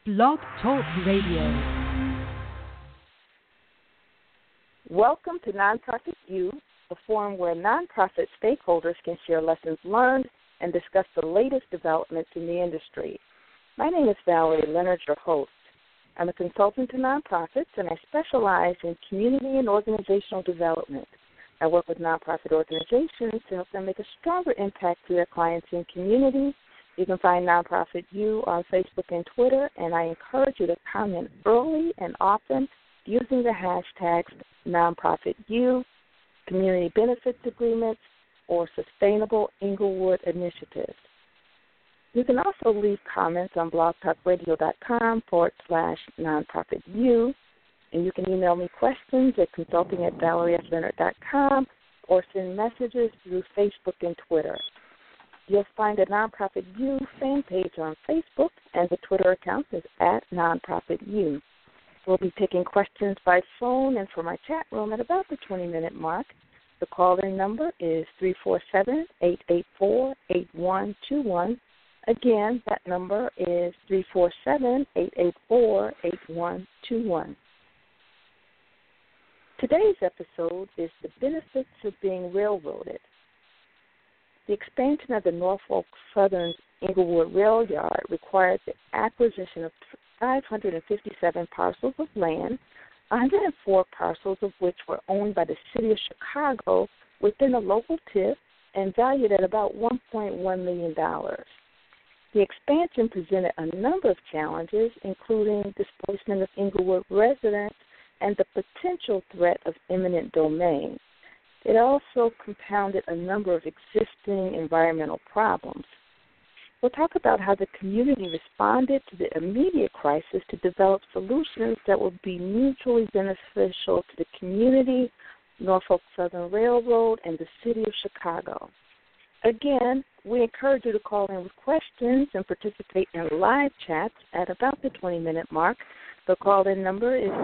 Blog Talk Radio. Welcome to Nonprofit U, a forum where nonprofit stakeholders can share lessons learned and discuss the latest developments in the industry. My name is Valerie Leonard, your host. I'm a consultant to nonprofits, and I specialize in community and organizational development. I work with nonprofit organizations to help them make a stronger impact to their clients and communities. You can find Nonprofit U on Facebook and Twitter, and I encourage you to comment early and often using the hashtags NonprofitU, Community Benefits Agreements, or Sustainable Englewood Initiatives. You can also leave comments on blogtalkradio.com/nonprofitU, and you can email me questions at consulting@valeriesleonard.com or send messages through Facebook and Twitter. You'll find a Nonprofit U fan page on Facebook, and the Twitter account is @NonprofitU. We'll be taking questions by phone and from our chat room at about the 20-minute mark. The call-in number is 347-884-8121. Again, that number is 347-884-8121. Today's episode is the benefits of being railroaded. The expansion of the Norfolk Southern Englewood Rail Yard required the acquisition of 557 parcels of land, 104 parcels of which were owned by the city of Chicago within a local TIF and valued at about $1.1 million. The expansion presented a number of challenges, including displacement of Englewood residents and the potential threat of eminent domain. It also compounded a number of existing environmental problems. We'll talk about how the community responded to the immediate crisis to develop solutions that would be mutually beneficial to the community, Norfolk Southern Railroad, and the city of Chicago. Again, we encourage you to call in with questions and participate in live chats at about the 20-minute mark. The call-in number is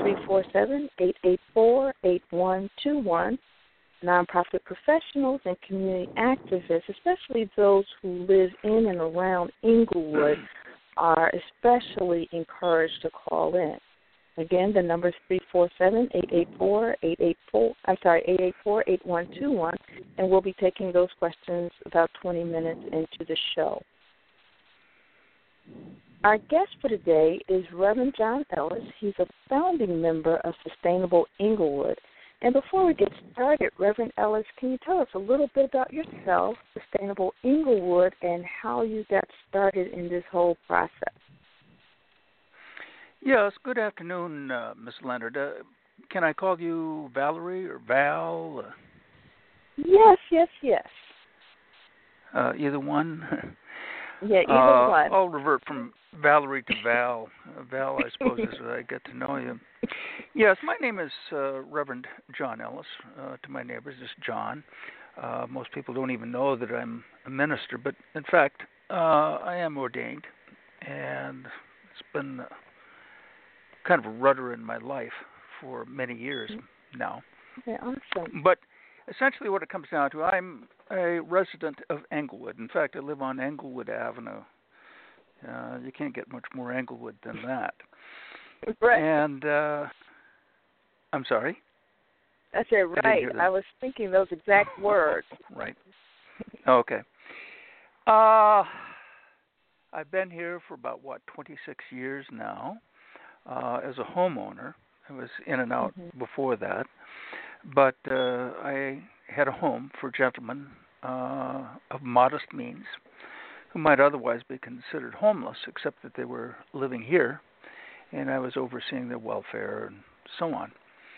347-884-8121. Nonprofit professionals and community activists, especially those who live in and around Englewood, are especially encouraged to call in. Again, the number is 347-884-8121, and we'll be taking those questions about 20 minutes into the show. Our guest for today is Reverend John Ellis. He's a founding member of Sustainable Englewood. And before we get started, Reverend Ellis, can you tell us a little bit about yourself, Sustainable Englewood, and how you got started in this whole process? Yes, good afternoon, Ms. Leonard. Can I call you Valerie or Val? Yes. Either one? Yeah, either one. I'll revert from Valerie to Val. Val, I suppose, as I get to know you. Yes, my name is Reverend John Ellis. To my neighbors, it's John. Most people don't even know that I'm a minister, but in fact, I am ordained, and it's been kind of a rudder in my life for many years now. Yeah, awesome. But essentially what it comes down to, I'm a resident of Englewood. In fact, I live on Englewood Avenue. You can't get much more Englewood than that. Right. And I'm sorry? That's it, right. I was thinking those exact words. Right. Okay. I've been here for about, 26 years now as a homeowner. I was in and out before that. But I had a home for gentlemen of modest means who might otherwise be considered homeless, except that they were living here, and I was overseeing their welfare and so on.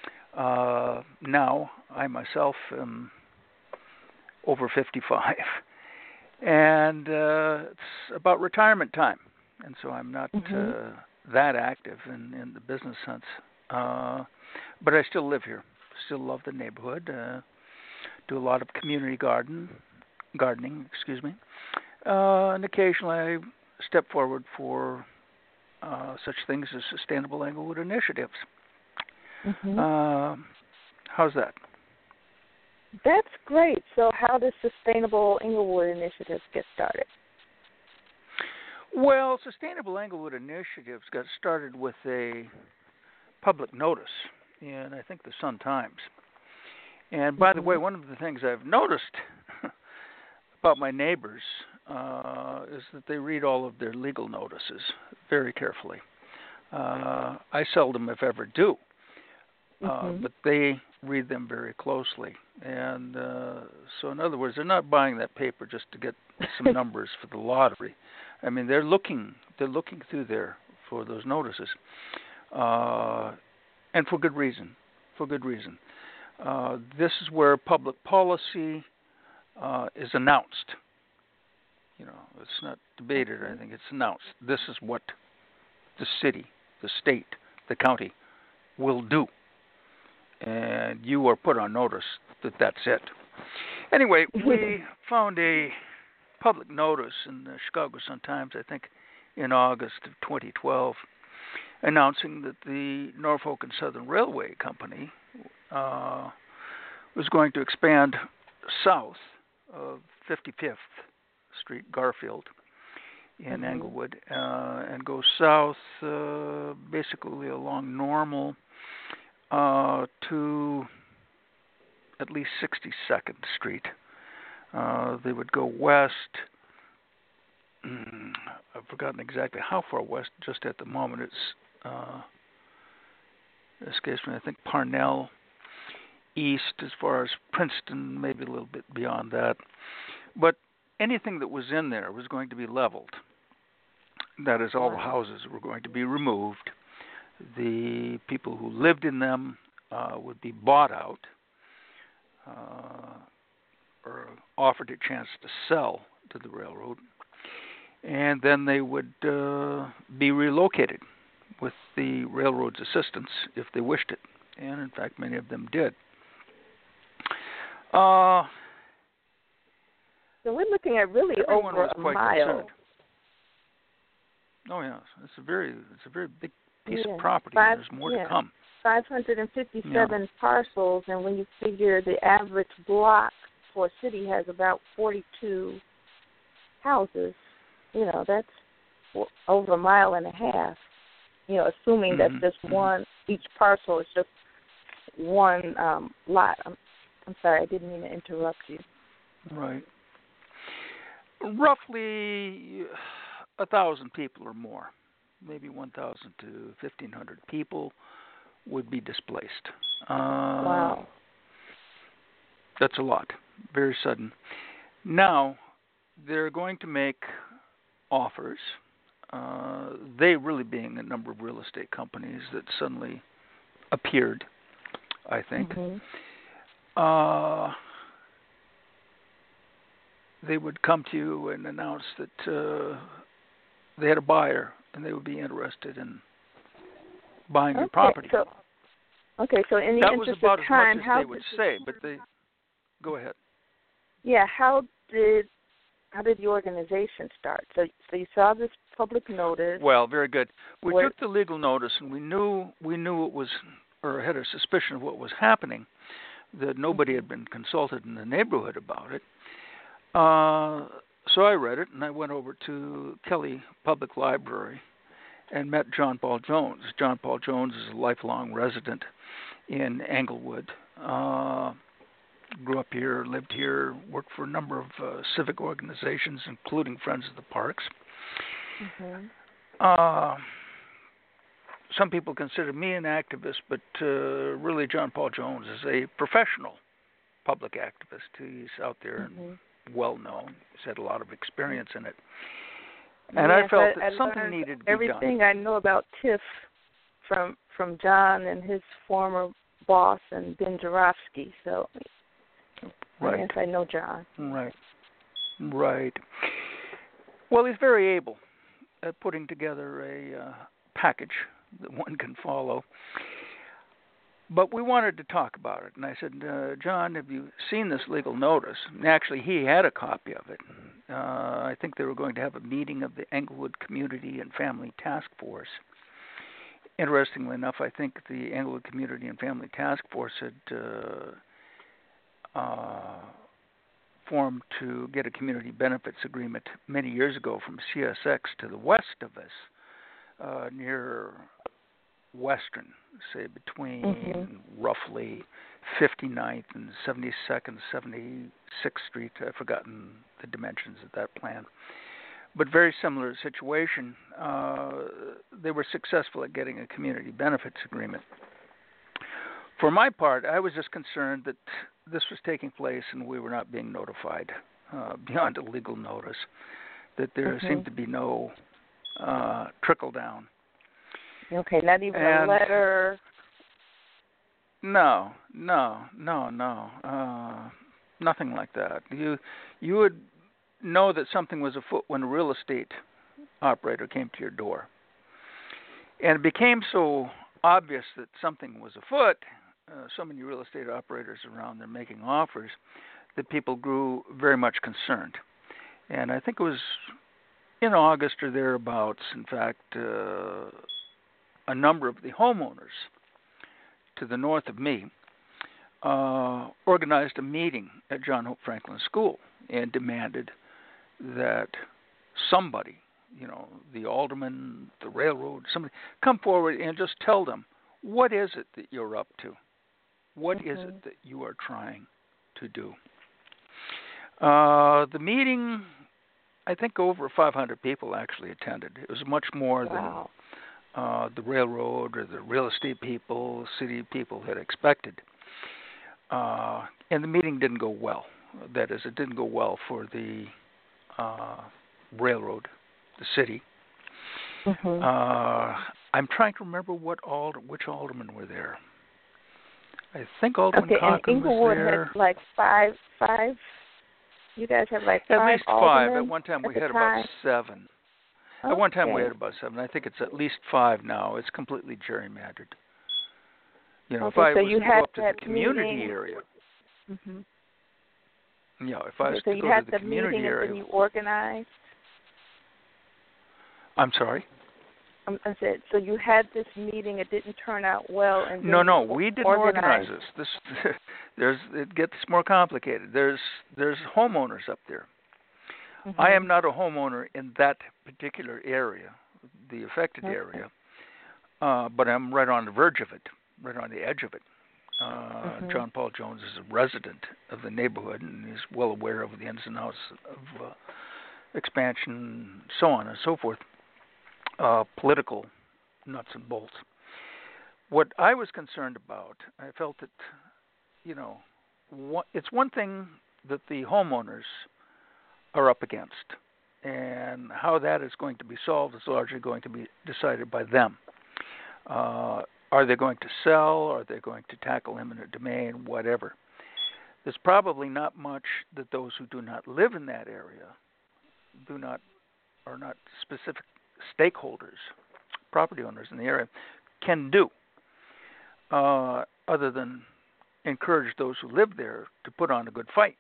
Now, I myself am over 55, and it's about retirement time, and so I'm not that active in the business sense. But I still live here, still love the neighborhood, do a lot of community gardening, and occasionally I step forward for such things as Sustainable Englewood initiatives. How's that? That's great. So how does Sustainable Englewood initiatives get started? Well, Sustainable Englewood Initiatives got started with a public notice in, I think, the Sun Times. And by the way, one of the things I've noticed about my neighbors is that they read all of their legal notices very carefully. I seldom, if ever, do, but they read them very closely. And so, in other words, they're not buying that paper just to get some numbers for the lottery. I mean, they're looking through there for those notices, and for good reason. For good reason. This is where public policy is announced. You know, it's not debated or anything. It's announced. This is what the city, the state, the county will do, and you are put on notice that that's it. Anyway, we found a public notice in the Chicago Sun-Times, I think, in August of 2012, announcing that the Norfolk and Southern Railway Company was going to expand south of 55th Street, Garfield, in Englewood, and go south basically along Normal to at least 62nd Street. They would go west. I've forgotten exactly how far west just at the moment. It's escapes me. I think Parnell, east as far as Princeton, maybe a little bit beyond that. But anything that was in there was going to be leveled. That is, all the houses were going to be removed. The people who lived in them would be bought out or offered a chance to sell to the railroad. And then they would be relocated with the railroad's assistance if they wished it. And, in fact, many of them did. So we're looking at really over a mile. Concerned. Oh, yes. It's a very big piece of property. There's more to come. 557 parcels, and when you figure the average block for a city has about 42 houses, you know, that's over a mile and a half. You know, assuming that's just one, each parcel is just one lot. I'm sorry, I didn't mean to interrupt you. Right. Roughly 1,000 people or more, maybe 1,000 to 1,500 people would be displaced. Wow. That's a lot. Very sudden. Now, they're going to make offers. They really being a number of real estate companies that suddenly appeared, I think. They would come to you and announce that they had a buyer and they would be interested in buying your property. So in the that interest was about of time, as much as they would say, but they go ahead. Yeah, how did the organization start? So you saw this public notice. Well, very good. We took the legal notice, and we knew it was, or had a suspicion of what was happening, that nobody had been consulted in the neighborhood about it. So I read it, and I went over to Kelly Public Library and met John Paul Jones. John Paul Jones is a lifelong resident in Englewood. Grew up here, lived here, worked for a number of civic organizations, including Friends of the Parks. Some people consider me an activist, but really John Paul Jones is a professional public activist. He's out there and well known. He's had a lot of experience in it. And I felt that something needed to be done. Everything I know about TIF from John and his former boss and Ben Jarofsky, so right. Yes, I know John. Right. Well, he's very able at putting together a package that one can follow. But we wanted to talk about it, and I said, John, have you seen this legal notice? And actually, he had a copy of it. I think they were going to have a meeting of the Englewood Community and Family Task Force. Interestingly enough, I think the Englewood Community and Family Task Force had formed to get a community benefits agreement many years ago from CSX to the west of us, near Western, say between roughly 59th and 72nd, 76th Street. I've forgotten the dimensions of that plan. But very similar situation. They were successful at getting a community benefits agreement. For my part, I was just concerned that this was taking place and we were not being notified beyond a legal notice, that there seemed to be no trickle down. Okay, not even a letter. No, nothing like that. You would know that something was afoot when a real estate operator came to your door, and it became so obvious that something was afoot. So many real estate operators around there making offers that people grew very much concerned. And I think it was in August or thereabouts, in fact, a number of the homeowners to the north of me organized a meeting at John Hope Franklin School and demanded that somebody, the alderman, the railroad, somebody, come forward and just tell them, what is it that you're up to? What is it that you are trying to do? The meeting, I think over 500 people actually attended. It was much more than the railroad or the real estate people, city people had expected. And the meeting didn't go well. That is, it didn't go well for the railroad, the city. I'm trying to remember which aldermen were there. I think Alderman Cochran was there. And Inglewood had like five. You guys have like at five least aldermen. At one time we had about 7. At one time we had about 7. I think it's at least 5 now. It's completely gerrymandered. If I was to go up to the community area. Yeah, if I was to go to the community area. So you had the meeting and then you organized? I'm sorry? I said, so you had this meeting, it didn't turn out well, and then No, we didn't organize this. It gets more complicated. There's homeowners up there. I am not a homeowner in that particular area, the affected area, but I'm right on the verge of it, right on the edge of it. John Paul Jones is a resident of the neighborhood and is well aware of the ins and outs of expansion, so on and so forth. Political nuts and bolts. What I was concerned about, I felt that, it's one thing that the homeowners are up against, and how that is going to be solved is largely going to be decided by them. Are they going to sell? Are they going to tackle eminent domain? Whatever. There's probably not much that those who do not live in that area are not specific stakeholders, property owners in the area, can do, other than encourage those who live there to put on a good fight.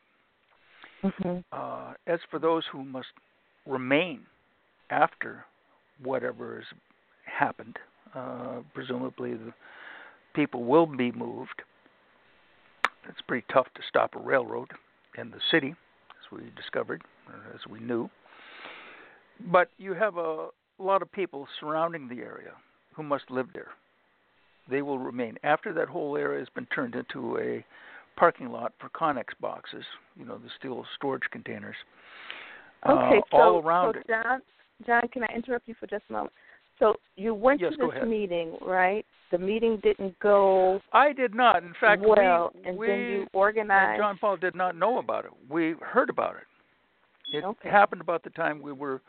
As for those who must remain after whatever has happened, presumably the people will be moved. It's pretty tough to stop a railroad in the city, as we discovered, or as we knew. But you have a lot of people surrounding the area who must live there. They will remain. After that whole area has been turned into a parking lot for Connex boxes, the steel storage containers, all around it. John, can I interrupt you for just a moment? So you went to this meeting, right? The meeting didn't go I did not. In fact, then you organized. John Paul did not know about it. We heard about it. It happened about the time we were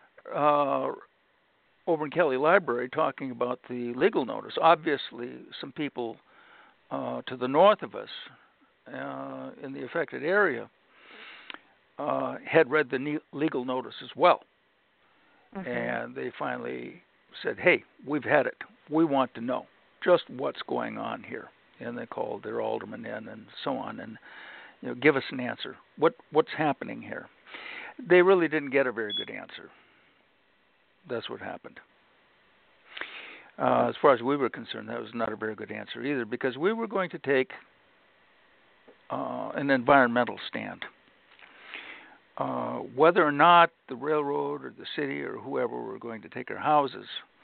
over in Kelly Library talking about the legal notice. Obviously, some people to the north of us in the affected area had read the legal notice as well. And they finally said, hey, we've had it. We want to know just what's going on here. And they called their alderman in and so on and give us an answer. What's happening here? They really didn't get a very good answer. That's what happened. As far as we were concerned, that was not a very good answer either, because we were going to take an environmental stand. whether or not the railroad or the city or whoever were going to take our houses,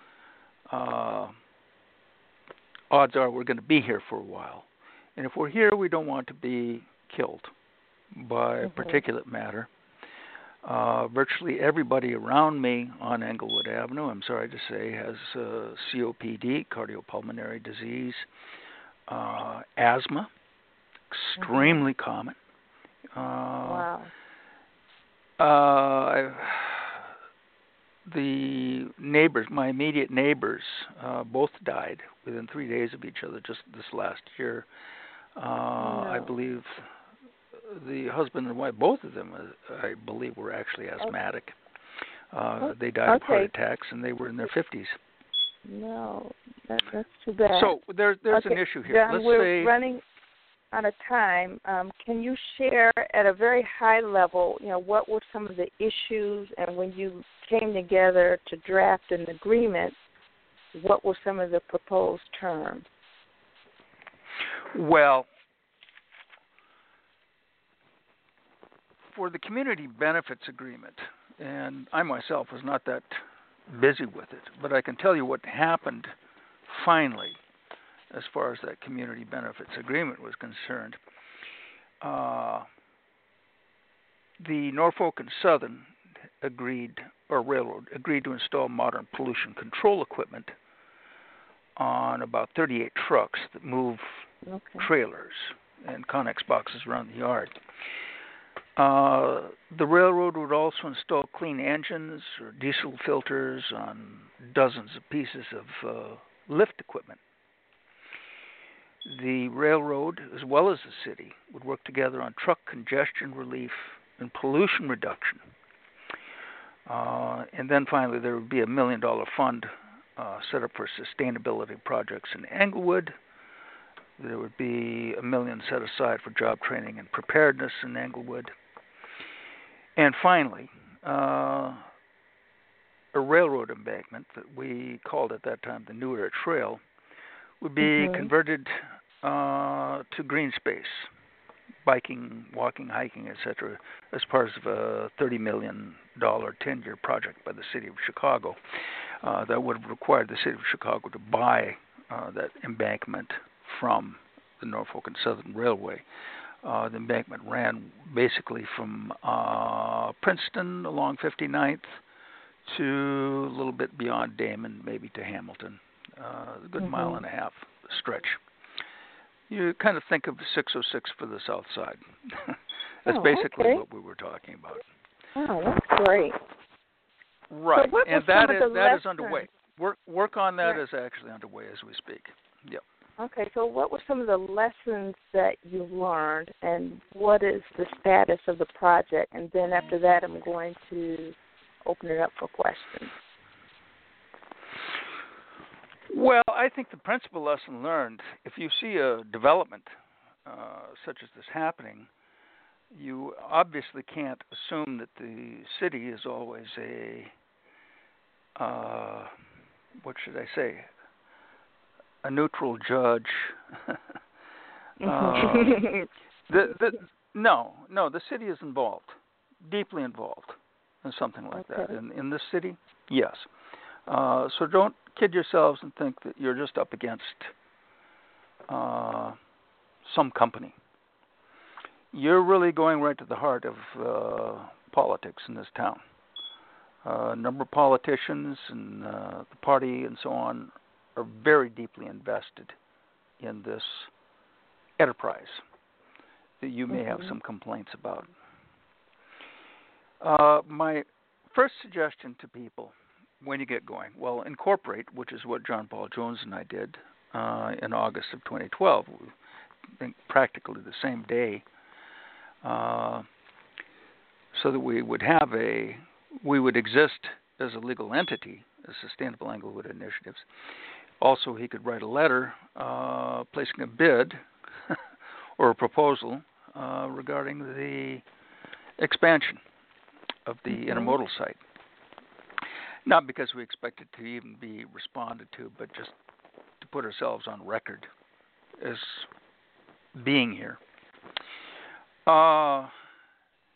odds are we're going to be here for a while. And if we're here, we don't want to be killed by particulate matter. Virtually everybody around me on Englewood Avenue, I'm sorry to say, has COPD, cardiopulmonary disease, asthma, extremely common. Wow. The neighbors, my immediate neighbors, both died within 3 days of each other just this last year. I believe the husband and wife, both of them, I believe, were actually asthmatic. They died of heart attacks, and they were in their 50s. No, that's too bad. So there's an issue here. John, we're running out of time. Can you share at a very high level, what were some of the issues, and when you came together to draft an agreement, what were some of the proposed terms? Well, for the community benefits agreement, and I myself was not that busy with it, but I can tell you what happened finally as far as that community benefits agreement was concerned. The Norfolk and Southern Railroad agreed to install modern pollution control equipment on about 38 trucks that move trailers and Connex boxes around the yard. The railroad would also install clean engines or diesel filters on dozens of pieces of lift equipment. The railroad, as well as the city, would work together on truck congestion relief and pollution reduction. And then finally, there would be $1 million fund set up for sustainability projects in Englewood. There would be $1 million set aside for job training and preparedness in Englewood. And finally, a railroad embankment that we called at that time the New Era Trail would be converted to green space, biking, walking, hiking, etc., as part of a $30 million 10-year project by the city of Chicago. That would have required the city of Chicago to buy that embankment from the Norfolk and Southern Railway. The embankment ran basically from Princeton along 59th to a little bit beyond Damon, maybe to Hamilton, a good mile and a half stretch. You kind of think of 606 for the south side. That's basically what we were talking about. Oh, that's great. Right, so and that is underway. Work on that is actually underway as we speak. Yep. Okay, so what were some of the lessons that you learned, and what is the status of the project? And then after that, I'm going to open it up for questions. Well, I think the principal lesson learned, if you see a development such as this happening, you obviously can't assume that the city is always a neutral judge. The city is involved, deeply involved in something like that. In this city, yes. So don't kid yourselves and think that you're just up against some company. You're really going right to the heart of politics in this town. A number of politicians and the party and so on are very deeply invested in this enterprise that you may have some complaints about. My first suggestion to people when you get going, well, incorporate, which is what John Paul Jones and I did in August of 2012, I think practically the same day, so that we would exist as a legal entity, as Sustainable Englewood Initiatives. Also, he could write a letter placing a bid or a proposal regarding the expansion of the intermodal site. Not because we expect it to even be responded to, but just to put ourselves on record as being here.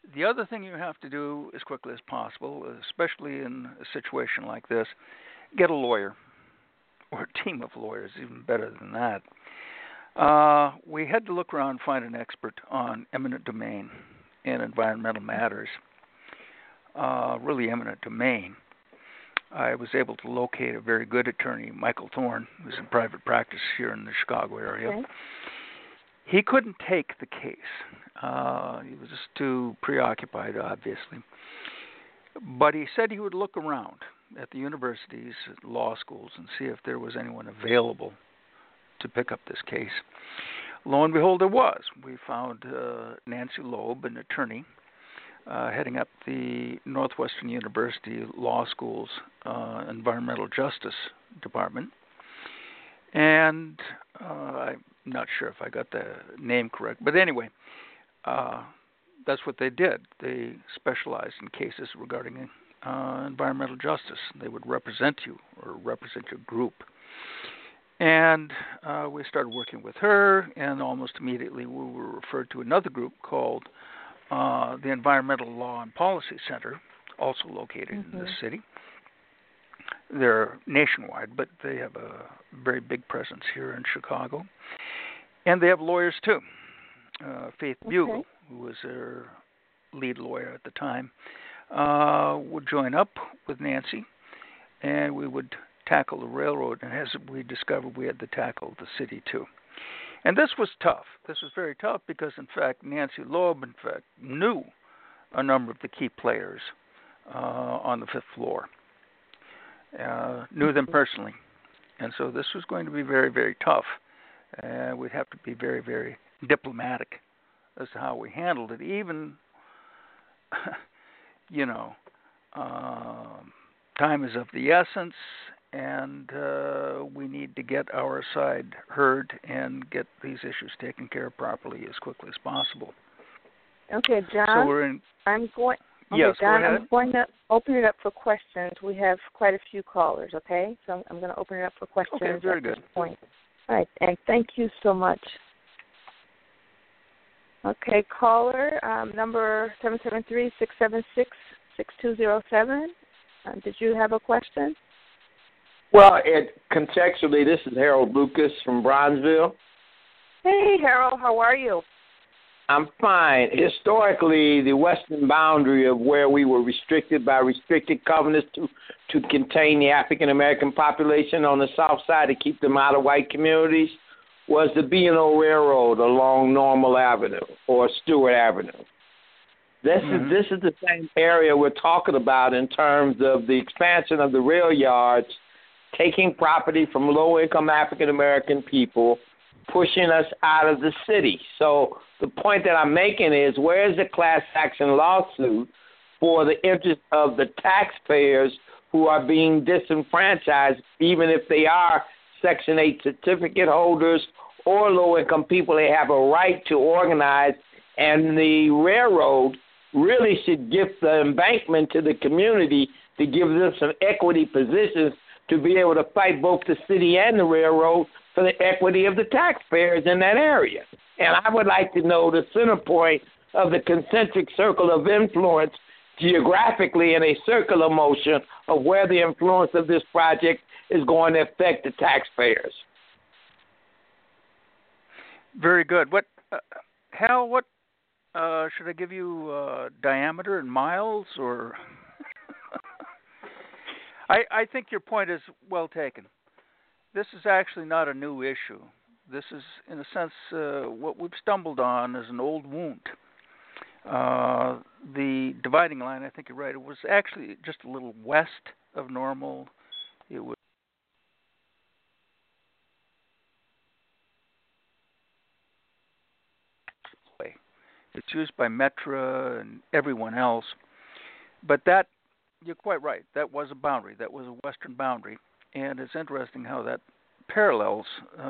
The other thing you have to do as quickly as possible, especially in a situation like this, get a lawyer or a team of lawyers, even better than that. We had to look around and find an expert on eminent domain and environmental matters, really eminent domain. I was able to locate a very good attorney, Michael Thorne, who's in private practice here in the Chicago area. Okay. He couldn't take the case. He was just too preoccupied, obviously. But he said he would look around at the universities, at law schools, and see if there was anyone available to pick up this case. Lo and behold, there was. We found Nancy Loeb, an attorney, heading up the Northwestern University Law School's Environmental Justice Department. And I'm not sure if I got the name correct, but anyway, that's what they did. They specialized in cases regarding environmental justice. They would represent you or represent your group. And we started working with her, and almost immediately we were referred to another group called the Environmental Law and Policy Center, also located in this city. They're nationwide, but they have a very big presence here in Chicago. And they have lawyers, too. Faith Bugle, who was their lead lawyer at the time, would join up with Nancy, and we would tackle the railroad. And as we discovered, we had to tackle the city, too. And this was tough. This was very tough because, in fact, Nancy Loeb, in fact, knew a number of the key players on the fifth floor, knew them personally. And so this was going to be very, very tough. We'd have to be very, very diplomatic as to how we handled it. Even, time is of the essence, and we need to get our side heard and get these issues taken care of properly as quickly as possible. Okay, John. So we're in. I'm going. Okay, Yes, John, go ahead. I'm going to open it up for questions. We have quite a few callers. Okay, so I'm going to open it up for questions. Okay, very good. This point. All right, and thank you so much. Okay, caller, number 773-676-6207. Did you have a question? Well, contextually, this is Harold Lucas from Bronzeville. Hey, Harold, how are you? I'm fine. Historically, the western boundary of where we were restricted by restricted covenants to contain the African-American population on the south side to keep them out of white communities was the B&O Railroad along Normal Avenue or Stewart Avenue. This is the same area we're talking about in terms of the expansion of the rail yards, taking property from low-income African-American people, pushing us out of the city. So the point that I'm making is, where is the class action lawsuit for the interest of the taxpayers who are being disenfranchised, even if they are Section 8 certificate holders or low-income people? They have a right to organize, and the railroad really should give the embankment to the community to give them some equity positions to be able to fight both the city and the railroad for the equity of the taxpayers in that area. And I would like to know the center point of the concentric circle of influence geographically in a circular motion of where the influence of this project is going to affect the taxpayers. Very good. What, Hal, what should I give you diameter in miles or? I think your point is well taken. This is actually not a new issue. This is, in a sense, what we've stumbled on is an old wound. The dividing line, I think you're right, it was actually just a little west of Normal. It was it's used by Metra and everyone else. But that, you're quite right, that was a boundary. That was a western boundary. And it's interesting how that parallels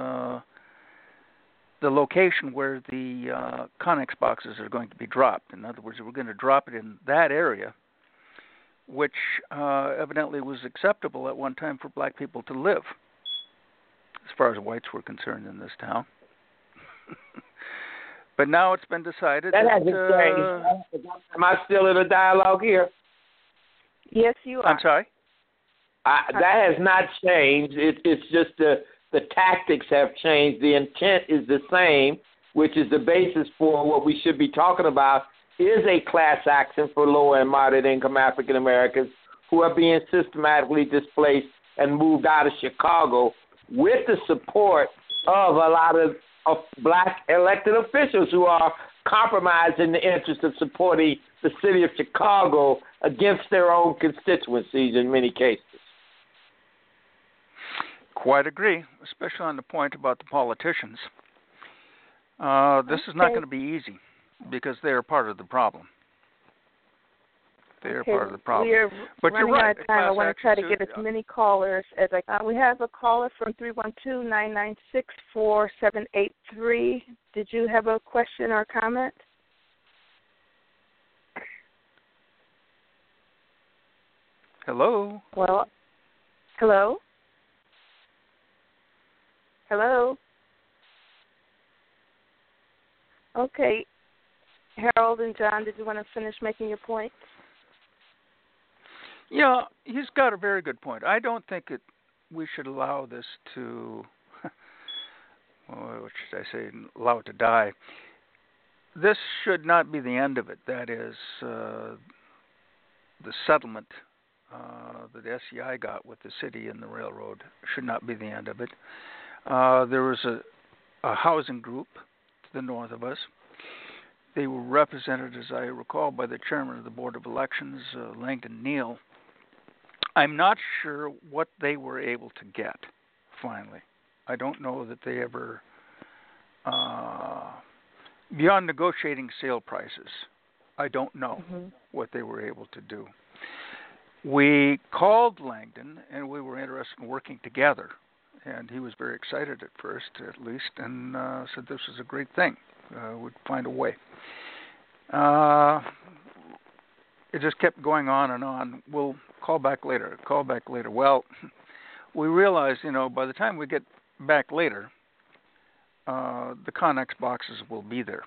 the location where the Connex boxes are going to be dropped. In other words, we're going to drop it in that area, which evidently was acceptable at one time for black people to live, as far as whites were concerned in this town. But now it's been decided that hasn't changed. Am I still in a dialogue here? Yes, you are. I'm sorry? That has not changed. It's just the tactics have changed. The intent is the same, which is the basis for what we should be talking about, is a class action for lower and moderate income African Americans who are being systematically displaced and moved out of Chicago with the support of a lot of black elected officials who are compromising the interest of supporting the city of Chicago against their own constituencies in many cases. Quite agree, especially on the point about the politicians. This is not going to be easy because they are part of the problem. They are part of the problem. We are running out of time. I want to try to get as too. many callers as I can. We have a caller from 312-996-4783. Did you have a question or comment? Hello? Well, hello? Hello? Okay. Harold and John, did you want to finish making your point? Yeah, he's got a very good point. I don't think we should allow this to, what should I say, allow it to die. This should not be the end of it. That is, the settlement that SEI got with the city and the railroad should not be the end of it. There was a housing group to the north of us. They were represented, as I recall, by the chairman of the Board of Elections, Langdon Neal. I'm not sure what they were able to get, finally. I don't know that they ever, beyond negotiating sale prices, I don't know what they were able to do. We called Langdon, and we were interested in working together. And he was very excited at first, at least, and said this was a great thing. We'd find a way. It just kept going on and on. We'll call back later. Well, we realized, by the time we get back later, the Connex boxes will be there.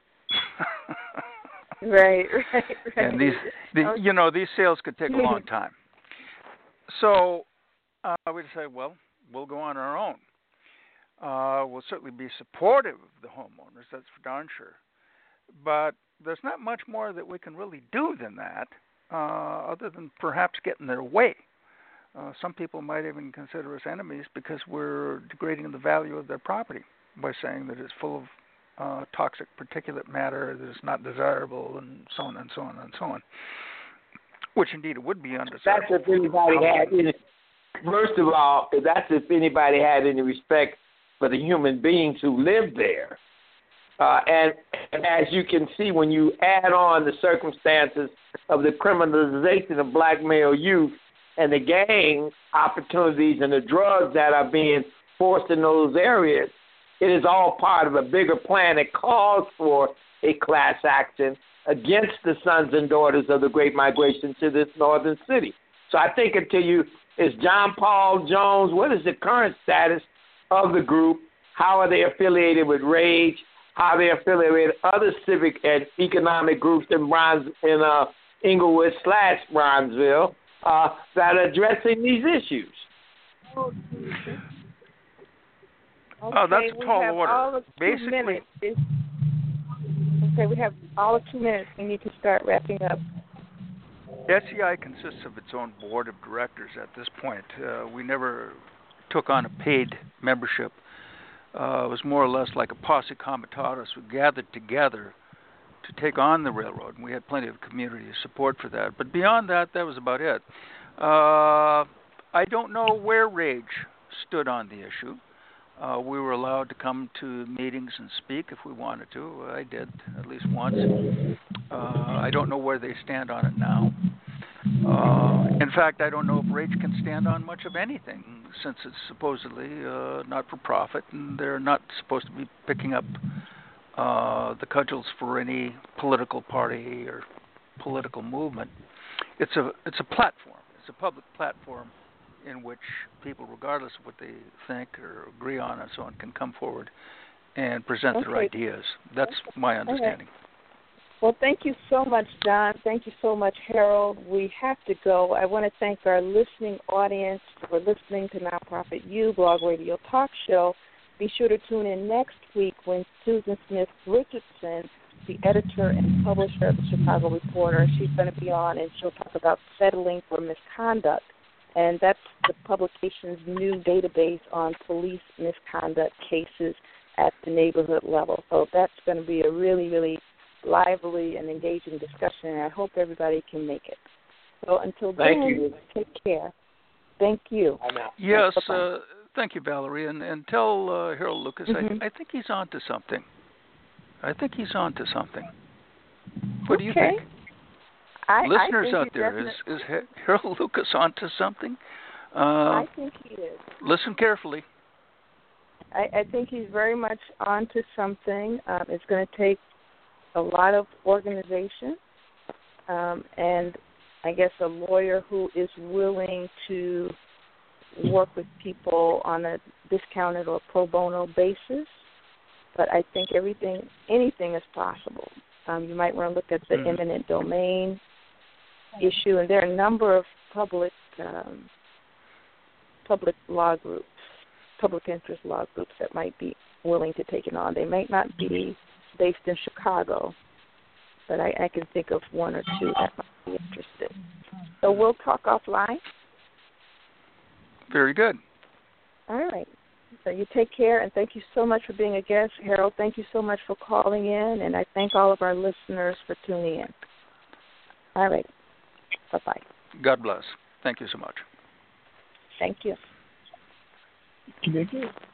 Right. And these sales could take a long time. So we decided, well, we'll go on our own. We'll certainly be supportive of the homeowners, that's for darn sure. But there's not much more that we can really do than that, other than perhaps get in their way. Some people might even consider us enemies because we're degrading the value of their property by saying that it's full of toxic particulate matter that is not desirable, and so on and so on and so on. Which indeed it would be undesirable. That's if anybody had any. First of all, that's if anybody had any respect for the human beings who live there. And as you can see, when you add on the circumstances of the criminalization of black male youth and the gang opportunities and the drugs that are being forced in those areas, it is all part of a bigger plan that calls for a class action against the sons and daughters of the Great Migration to this northern city. So I think is John Paul Jones, what is the current status of the group? How are they affiliated with RAGE? How are they affiliated with other civic and economic groups in Inglewood / Bronzeville that are addressing these issues? That's a tall order. Basically, we have all of 2 minutes. We need to start wrapping up. SEI consists of its own board of directors at this point. We never took on a paid membership. It was more or less like a posse comitatus who gathered together to take on the railroad, and we had plenty of community support for that. But beyond that, that was about it. I don't know where RAGE stood on the issue. We were allowed to come to meetings and speak if we wanted to. I did, at least once. I don't know where they stand on it now. In fact, I don't know if RAGE can stand on much of anything, since it's supposedly not-for-profit, and they're not supposed to be picking up the cudgels for any political party or political movement. It's a platform. It's a public platform in which people, regardless of what they think or agree on and so on, can come forward and present their ideas. That's my understanding. Okay. Well, thank you so much, John. Thank you so much, Harold. We have to go. I want to thank our listening audience for listening to Nonprofit U Blog Radio Talk Show. Be sure to tune in next week when Susan Smith Richardson, the editor and publisher of the Chicago Reporter, she's going to be on, and she'll talk about settling for misconduct. And that's the publication's new database on police misconduct cases at the neighborhood level. So that's going to be a really, really lively and engaging discussion, and I hope everybody can make it. So until then, take care. Thank you. Yes, thank you, Valerie, and tell Harold Lucas I think he's on to something. What do you think? Listeners out there, is Harold Lucas on to something? I think he is. Listen carefully. I think he's very much on to something. It's going to take a lot of organization, and I guess a lawyer who is willing to work with people on a discounted or pro bono basis. But I think anything is possible. You might want to look at the eminent domain issue, and there are a number of public law groups, public interest law groups that might be willing to take it on. They might not be based in Chicago, but I can think of one or two that might be interested. So we'll talk offline. Very good. All right. So you take care, and thank you so much for being a guest. Harold, thank you so much for calling in, and I thank all of our listeners for tuning in. All right. Bye-bye. God bless. Thank you so much. Thank you. Thank you.